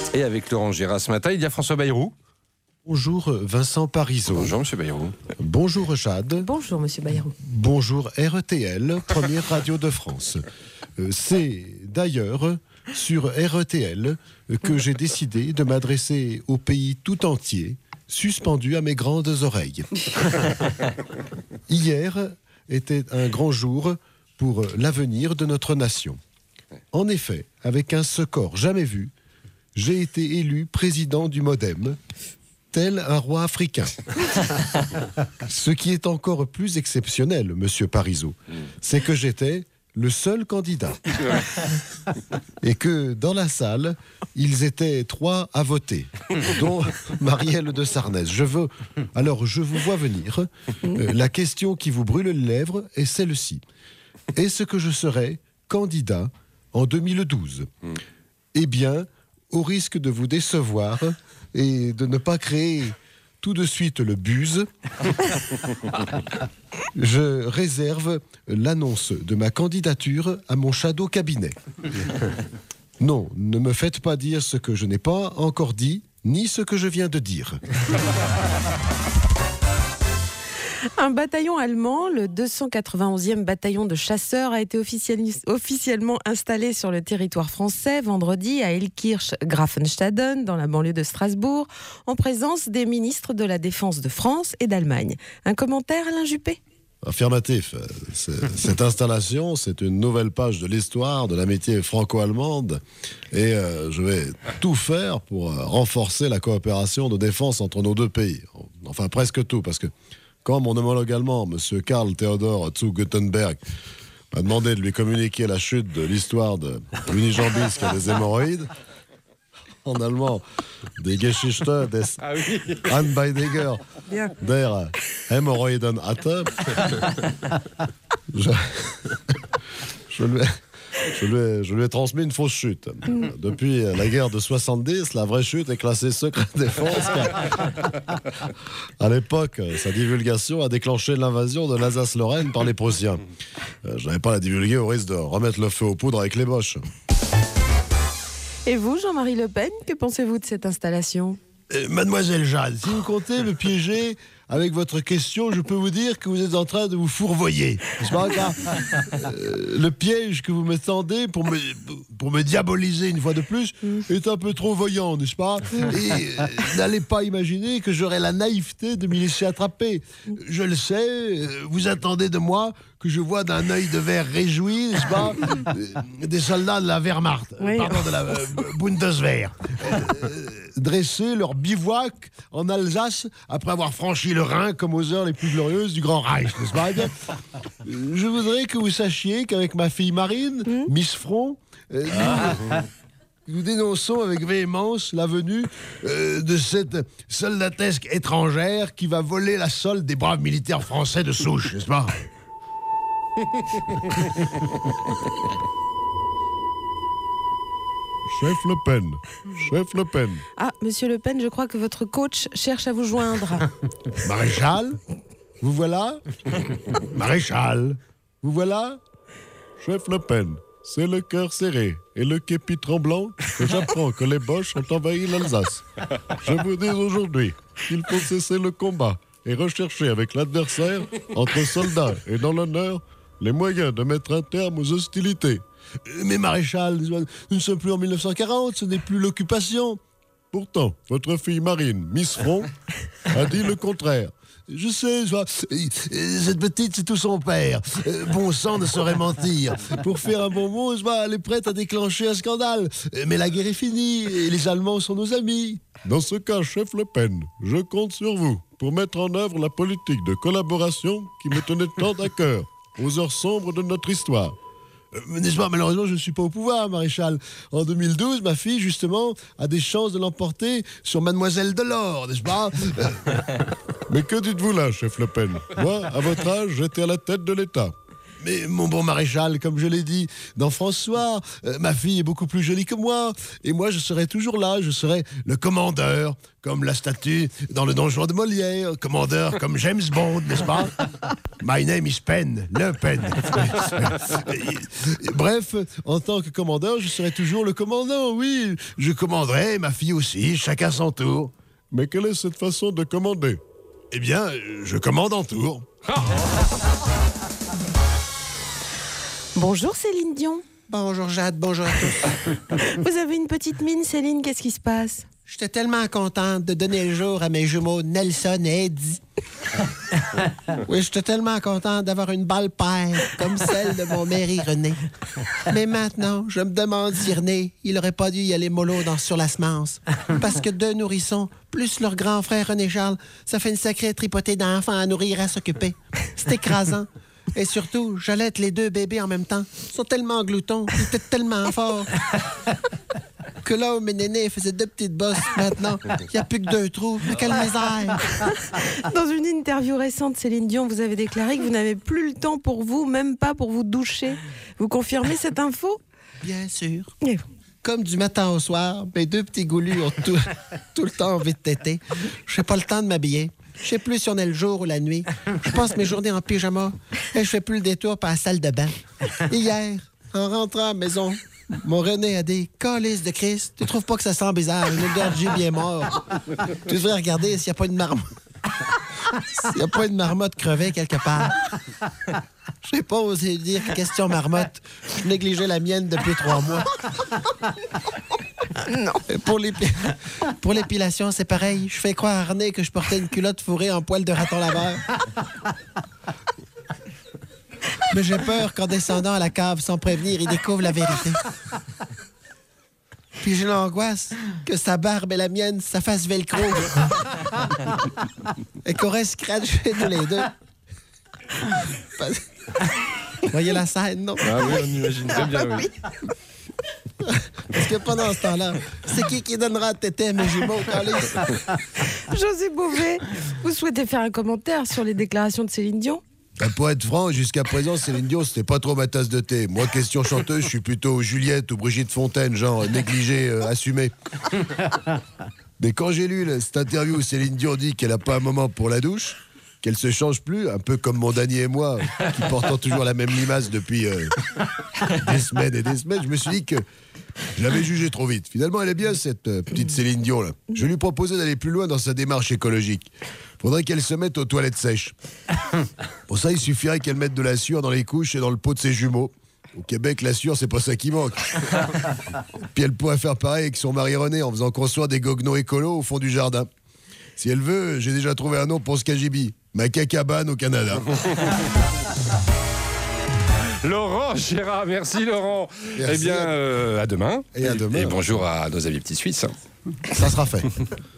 Et avec Laurent Gérard ce matin, il y a François Bayrou. Bonjour Vincent Parisot. Bonjour Monsieur Bayrou. Bonjour Jade. Bonjour Monsieur Bayrou. Bonjour RTL, première radio de France. C'est d'ailleurs sur RTL que j'ai décidé de m'adresser au pays tout entier, suspendu à mes grandes oreilles. Hier était un grand jour pour l'avenir de notre nation. En effet, avec un score jamais vu, j'ai été élu président du MoDem, tel un roi africain. Ce qui est encore plus exceptionnel, monsieur Parisot, c'est que j'étais le seul candidat. Et que dans la salle, ils étaient 3 à voter, dont Marielle de Sarnez. Alors, je vous vois venir. La question qui vous brûle les lèvres est celle-ci. Est-ce que je serai candidat en 2012 ? Eh bien, au risque de vous décevoir et de ne pas créer tout de suite le buzz, je réserve l'annonce de ma candidature à mon shadow cabinet. Non, ne me faites pas dire ce que je n'ai pas encore dit, ni ce que je viens de dire. Un bataillon allemand, le 291e bataillon de chasseurs, a été officiellement installé sur le territoire français vendredi à Elkirch-Grafenstaden, dans la banlieue de Strasbourg, en présence des ministres de la Défense de France et d'Allemagne. Un commentaire, Alain Juppé ? Affirmatif. Cette installation, c'est une nouvelle page de l'histoire de l'amitié franco-allemande et je vais tout faire pour renforcer la coopération de défense entre nos deux pays. Enfin, presque tout, parce que quand mon homologue allemand, M. Karl Theodor zu Guttenberg, m'a demandé de lui communiquer la chute de l'histoire de l'unijambiste qui a des hémorroïdes, en allemand, des Geschichte des Anbeidiger der Hämorrhoiden hatte, je lui ai transmis une fausse chute. Depuis la guerre de 70, la vraie chute est classée secret défense. À l'époque, sa divulgation a déclenché l'invasion de l'Alsace-Lorraine par les Prussiens. Je n'avais pas à la divulguer au risque de remettre le feu aux poudres avec les Boches. Et vous, Jean-Marie Le Pen, que pensez-vous de cette installation ? Mademoiselle Jade, si vous comptez me piéger avec votre question, je peux vous dire que vous êtes en train de vous fourvoyer. N'est-ce pas, car, le piège que vous me tendez pour me diaboliser une fois de plus est un peu trop voyant, n'est-ce pas ? Et n'allez pas imaginer que j'aurai la naïveté de m'y laisser attraper. Je le sais, vous attendez de moi que je vois d'un œil de verre réjoui, n'est-ce pas, des soldats de la Wehrmacht, de la Bundeswehr, dresser leur bivouac en Alsace après avoir franchi le Rhin comme aux heures les plus glorieuses du Grand Reich, n'est-ce pas ? Je voudrais que vous sachiez qu'avec ma fille Marine, Miss Front, nous dénonçons avec véhémence la venue de cette soldatesque étrangère qui va voler la solde des braves militaires français de souche, n'est-ce pas ? Chef Le Pen, chef Le Pen. Ah, Monsieur Le Pen, je crois que votre coach cherche à vous joindre. Maréchal, vous voilà ? Maréchal, vous voilà ? Chef Le Pen, c'est le cœur serré et le képi tremblant que j'apprends que les Boches ont envahi l'Alsace. Je vous dis aujourd'hui qu'il faut cesser le combat et rechercher avec l'adversaire, entre soldats et dans l'honneur, les moyens de mettre un terme aux hostilités. Mais maréchal, nous ne sommes plus en 1940, ce n'est plus l'occupation. Pourtant, votre fille Marine, Miss Front, a dit le contraire. Je sais, cette petite, c'est tout son père. Bon sang ne saurait mentir. Pour faire un bon mot, elle est prête à déclencher un scandale. Mais la guerre est finie et les Allemands sont nos amis. Dans ce cas, chef Le Pen, je compte sur vous pour mettre en œuvre la politique de collaboration qui me tenait tant à cœur aux heures sombres de notre histoire. N'est-ce pas, malheureusement, je ne suis pas au pouvoir, maréchal. En 2012, ma fille, justement, a des chances de l'emporter sur Mademoiselle Delors, n'est-ce pas? Mais que dites-vous là, chef Le Pen? Moi, à votre âge, j'étais à la tête de l'État. Mais mon bon maréchal, comme je l'ai dit, dans François, ma fille est beaucoup plus jolie que moi. Et moi, je serai toujours là, je serai le commandeur, comme la statue dans le donjon de Molière. Commandeur comme James Bond, n'est-ce pas? My name is Pen, le Pen. Bref, en tant que commandeur, je serai toujours le commandant, oui. Je commanderai, ma fille aussi, chacun son tour. Mais quelle est cette façon de commander? Eh bien, je commande en tour. Bonjour Céline Dion. Bonjour Jade, bonjour à tous. Vous avez une petite mine, Céline, qu'est-ce qui se passe? J'étais tellement contente de donner le jour à mes jumeaux Nelson et Eddie. Oui, j'étais tellement contente d'avoir une balle paire comme celle de mon mari René. Mais maintenant, je me demande si René, il aurait pas dû y aller mollo sur la semence. Parce que deux nourrissons, plus leur grand frère René Charles, ça fait une sacrée tripotée d'enfants à nourrir, à s'occuper. C'est écrasant. Et surtout, j'allaite les deux bébés en même temps. Ils sont tellement gloutons, ils étaient tellement forts. Que là où mes nénés faisaient deux petites bosses, maintenant, il n'y a plus que deux trous. Mais quelle misère! Dans une interview récente, Céline Dion, vous avez déclaré que vous n'avez plus le temps pour vous, même pas pour vous doucher. Vous confirmez cette info? Bien sûr. Et- Comme du matin au soir, mes deux petits goulus ont tout le temps envie de téter. Je n'ai pas le temps de m'habiller. Je sais plus si on est le jour ou la nuit. Je passe mes journées en pyjama et je fais plus le détour par la salle de bain. Hier, en rentrant à la maison, mon René a dit « Calice de Christ, tu trouves pas que ça sent bizarre? Une odeur de jus bien mort. Tu devrais regarder s'il n'y a pas une marmotte. S'il n'y a pas une marmotte crevée quelque part. » Je n'ai pas osé dire question marmotte. Je négligeais la mienne depuis 3 mois. Non. Et pour l'épilation, c'est pareil. Je fais croire à René que je portais une culotte fourrée en poil de raton laveur. Mais j'ai peur qu'en descendant à la cave sans prévenir, il découvre la vérité. Puis j'ai l'angoisse que sa barbe et la mienne, ça fasse velcro. Et qu'on reste scratchés tous les deux. Voyez la scène, non? Ah oui, on imagine très bien, oui. Parce que pendant ce temps-là, c'est qui donnera tété à mes jumeaux, calice? José Bové, vous souhaitez faire un commentaire sur les déclarations de Céline Dion? Pour être franc, jusqu'à présent, Céline Dion, c'était pas trop ma tasse de thé. Moi, question chanteuse, je suis plutôt Juliette ou Brigitte Fontaine, genre négligé, assumé. Mais quand j'ai lu cette interview où Céline Dion dit qu'elle a pas un moment pour la douche, qu'elle se change plus, un peu comme mon Dany et moi, qui portons toujours la même limace depuis des semaines et des semaines, je me suis dit que je l'avais jugée trop vite. Finalement, elle est bien, cette petite Céline Dion, là. Je lui proposais d'aller plus loin dans sa démarche écologique. Faudrait qu'elle se mette aux toilettes sèches. Pour ça, il suffirait qu'elle mette de la sueur dans les couches et dans le pot de ses jumeaux. Au Québec, la sueur, c'est pas ça qui manque. Puis elle pourrait faire pareil avec son mari René en faisant construire des goguenaux écolos au fond du jardin. Si elle veut, j'ai déjà trouvé un nom pour ce Kajibi. Ma cacabane au Canada. Laurent Gérard, merci Laurent. Merci. Eh bien, à demain. Et à demain. Et bonjour à nos amis petits Suisses. Ça sera fait.